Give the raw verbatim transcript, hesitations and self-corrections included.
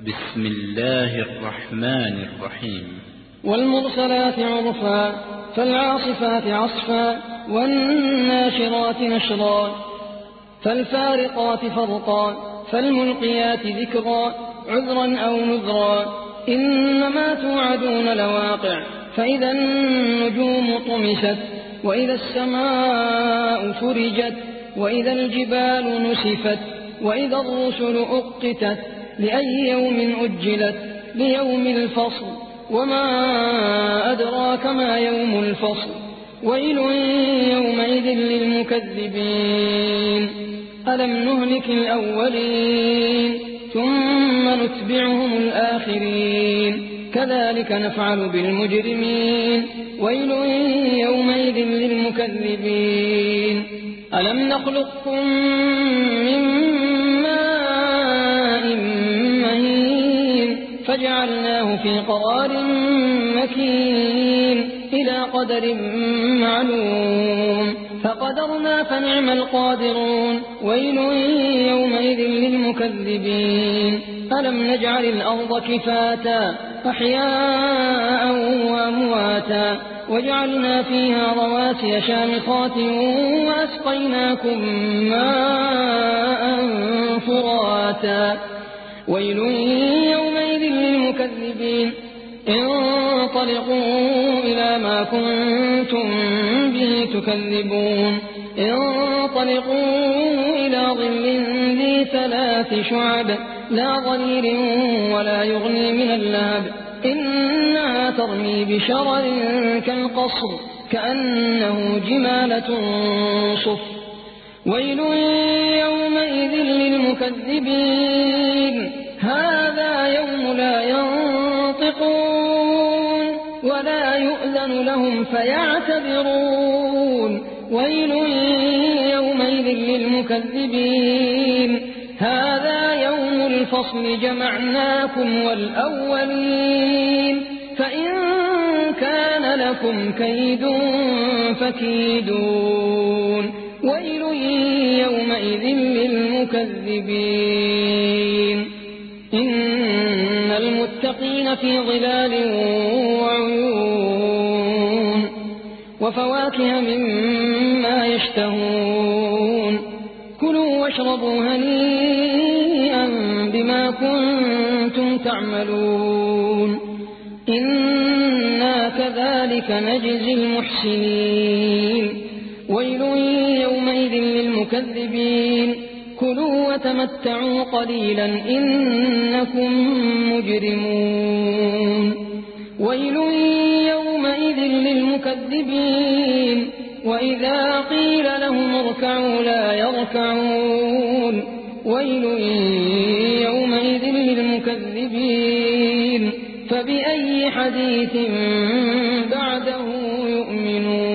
بسم الله الرحمن الرحيم. والمرسلات عرفا فالعاصفات عصفا والناشرات نشرا فالفارقات فرقا فالملقيات ذكرا عذرا أو نذرا إنما توعدون لواقع فإذا النجوم طمست وإذا السماء فرجت وإذا الجبال نسفت وإذا الرسل أقتت لأي يوم أجلت ليوم الفصل وما أدراك ما يوم الفصل ويل يومئذ للمكذبين ألم نهلك الأولين ثم نتبعهم الآخرين كذلك نفعل بالمجرمين ويل يومئذ للمكذبين ألم نخلقكم من ماء مهين فجعلناه في قرار مكين إلى قدر معلوم فقدرنا فنعم القادرون ويل يومئذ للمكذبين ألم نجعل الأرض كفاتا أحياء وأمواتا وجعلنا فيها رواسي شامخات وأسقيناكم ماء فراتا ويل يومئذ للمكذبين انطلقوا إلى ما كنتم به تكذبون انطلقوا إلى ظل ذي ثلاث شعب لا ظليل ولا يغني من اللهب إنها ترمي بشرر كالقصر كأنه جمالة صفر ويل يومئذ للمكذبين هذا يوم لا ينطقون ولا يؤذن لهم فيعتذرون ويل يومئذ للمكذبين هذا يوم الفصل جمعناكم والأولين فإن كان لكم كيد فكيدون ويل يومئذ للمكذبين إن المتقين في ظلال وعيون وفواكه مما يشتهون كلوا واشربوا هنيئا بما كنتم تعملون إنا كذلك نجزي المحسنين ويل يومئذ للمكذبين كلوا وتمتعوا قليلا إنكم مجرمون ويل يومئذ للمكذبين وإذا قيل لهم اركعوا لا يركعون ويل يومئذ للمكذبين فبأي حديث بعده يؤمنون